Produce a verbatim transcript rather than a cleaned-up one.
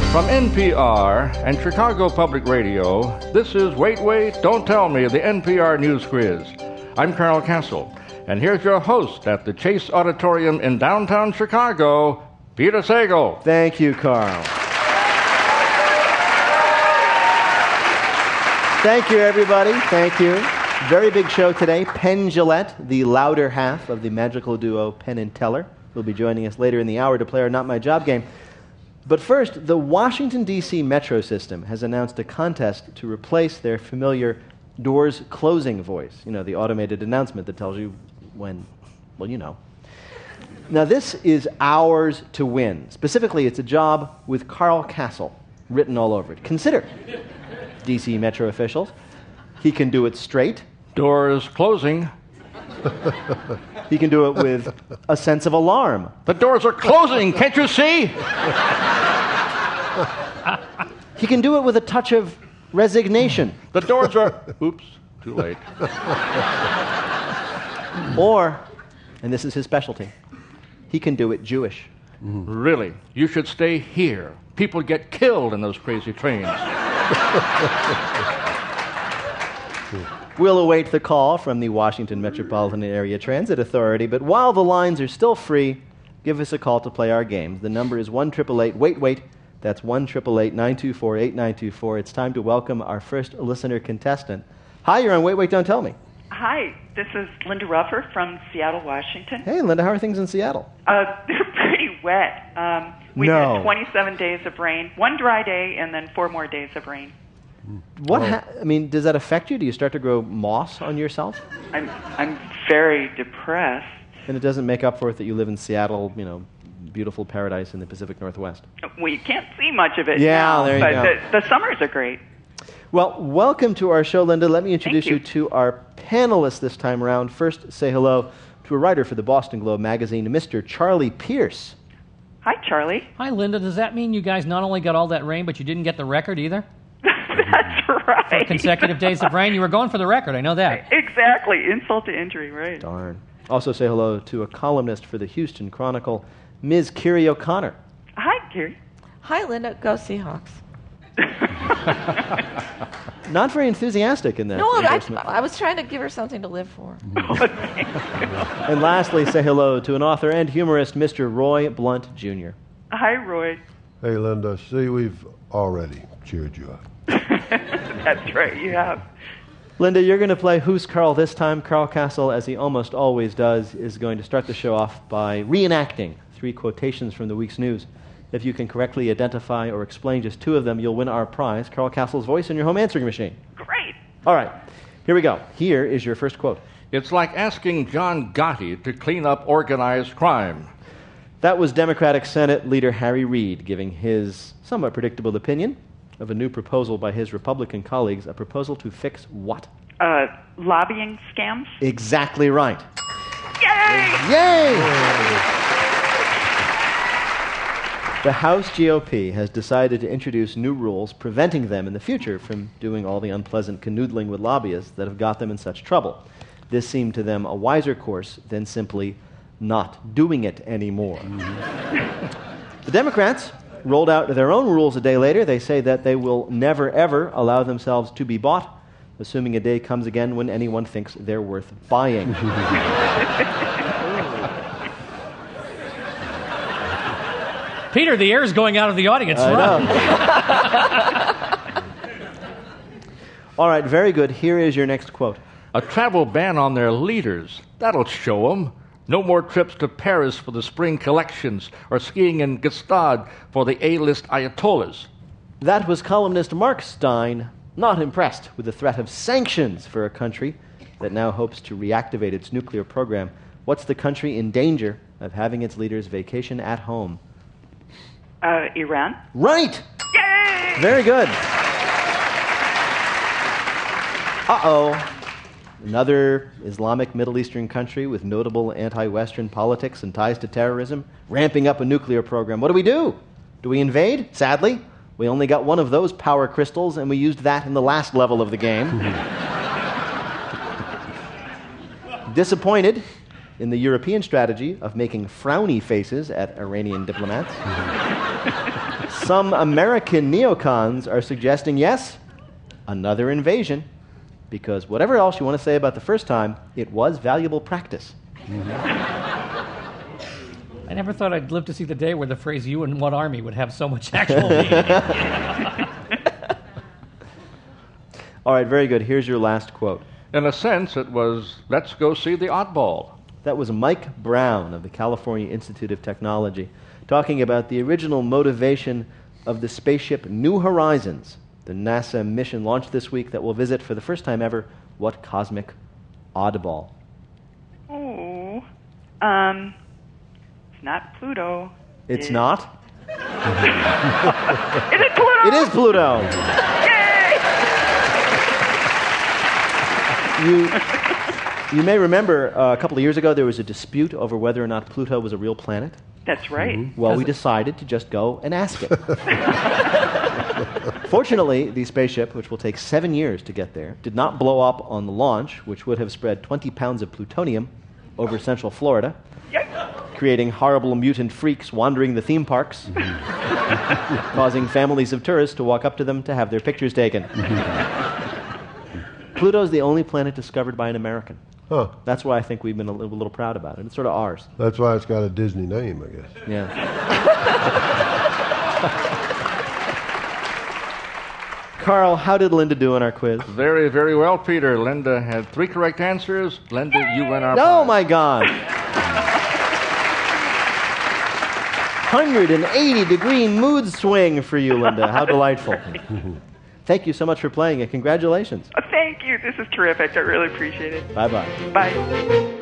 From N P R and Chicago Public Radio, this is Wait, Wait, Don't Tell Me, the N P R News Quiz. I'm Carl Castle, and here's your host at the Chase Auditorium in downtown Chicago, Peter Sagal. Thank you, Carl. Thank you, everybody. Thank you. Very big show today. Penn Jillette, the louder half of the magical duo Penn and Teller, will be joining us later in the hour to play our Not My Job game. But first, the Washington, D C Metro system has announced a contest to replace their familiar doors closing voice. You know, the automated announcement that tells you when, well, you know. Now, this is ours to win. Specifically, it's a job with Carl Castle written all over it. Consider, D C Metro officials, he can do it straight. Doors closing. He can do it with a sense of alarm. The doors are closing, can't you see? He can do it with a touch of resignation. The doors are... Oops, too late. Or, and this is his specialty, he can do it Jewish. Mm. Really? You should stay here. People get killed in those crazy trains. We'll await the call from the Washington Metropolitan Area Transit Authority, but while the lines are still free, give us a call to play our games. The number is one eight eight eight, wait, wait. That's one eight eight eight, nine two four, eight nine two four. It's time to welcome our first listener contestant. Hi, you're on Wait, Wait, Don't Tell Me. Hi, this is Linda Ruffer from Seattle, Washington. Hey, Linda, how are things in Seattle? Uh, they're pretty wet. Um, we no. had twenty-seven days of rain, one dry day, and then four more days of rain. What? Ha- I mean, does that affect you? Do you start to grow moss on yourself? I'm I'm very depressed. And it doesn't make up for it that you live in Seattle, you know, beautiful paradise in the Pacific Northwest. Well, you can't see much of it yeah, now, there you but go. The, the summers are great. Well, welcome to our show, Linda. Let me introduce you. you to our panelists this time around. First, say hello to a writer for the Boston Globe magazine, Mister Charlie Pierce. Hi, Charlie. Hi, Linda. Does that mean you guys not only got all that rain, but you didn't get the record either? That's right. For consecutive days of rain, you were going for the record. I know that. Exactly. Insult to injury, right? Darn. Also say hello to a columnist for the Houston Chronicle, Miz Kiri O'Connor. Hi, Kiri. Hi, Linda. Go Seahawks. Not very enthusiastic in that No, I, endorsement. I was trying to give her something to live for. And lastly, say hello to an author and humorist, Mister Roy Blunt, Junior Hi, Roy. Hey, Linda. See, we've already cheered you up. That's right, you have. Linda, you're going to play Who's Carl this time. Carl Castle, as he almost always does, is going to start the show off by reenacting three quotations from the week's news. If you can correctly identify or explain just two of them, you'll win our prize, Carl Castle's voice in your home answering machine. Great. All right, here we go. Here is your first quote. It's like asking John Gotti to clean up organized crime. That was Democratic Senate Leader Harry Reid giving his somewhat predictable opinion of a new proposal by his Republican colleagues, a proposal to fix what? Uh, lobbying scams? Exactly right. Yay! Yay! The House G O P has decided to introduce new rules preventing them in the future from doing all the unpleasant canoodling with lobbyists that have got them in such trouble. This seemed to them a wiser course than simply not doing it anymore. Mm-hmm. The Democrats rolled out their own rules a day later. They say that they will never, ever allow themselves to be bought, assuming a day comes again when anyone thinks they're worth buying. Peter, the air is going out of the audience. I know. All right, very good. Here is your next quote. A travel ban on their leaders. That'll show them. No more trips to Paris for the spring collections or skiing in Gstaad for the A-list Ayatollahs. That was columnist Mark Stein, not impressed with the threat of sanctions for a country that now hopes to reactivate its nuclear program. What's the country in danger of having its leaders vacation at home? Uh, Iran? Right! Yay! Very good. Uh-oh. Another Islamic Middle Eastern country with notable anti-Western politics and ties to terrorism, ramping up a nuclear program. What do we do? Do we invade? Sadly, we only got one of those power crystals, and we used that in the last level of the game. Disappointed, in the European strategy of making frowny faces at Iranian diplomats. Some American neocons are suggesting, yes, another invasion, because whatever else you want to say about the first time, it was valuable practice. I never thought I'd live to see the day where the phrase "you and what army" would have so much actual meaning. All right, very good. Here's your last quote. In a sense, it was, let's go see the oddball. That was Mike Brown of the California Institute of Technology talking about the original motivation of the spaceship New Horizons, the NASA mission launched this week that will visit for the first time ever what cosmic oddball? Oh, um, it's not Pluto. It's It- not? Is it Pluto? It is Pluto. Yay! You, you may remember uh, a couple of years ago there was a dispute over whether or not Pluto was a real planet. That's right. Well, we Has it- decided to just go and ask it. Fortunately, the spaceship, which will take seven years to get there, did not blow up on the launch, which would have spread twenty pounds of plutonium over central Florida, creating horrible mutant freaks wandering the theme parks, causing families of tourists to walk up to them to have their pictures taken. Pluto's the only planet discovered by an American. Huh. That's why I think we've been a little, a little proud about it. It's sort of ours. That's why it's got a Disney name, I guess. Yeah. Carl, how did Linda do in our quiz? Very, very well, Peter. Linda had three correct answers. Linda, you win our Oh, prize. my God. one hundred eighty degree mood swing for you, Linda. How delightful. Thank you so much for playing, and congratulations. Oh, thank you. This is terrific. I really appreciate it. Bye-bye. Bye.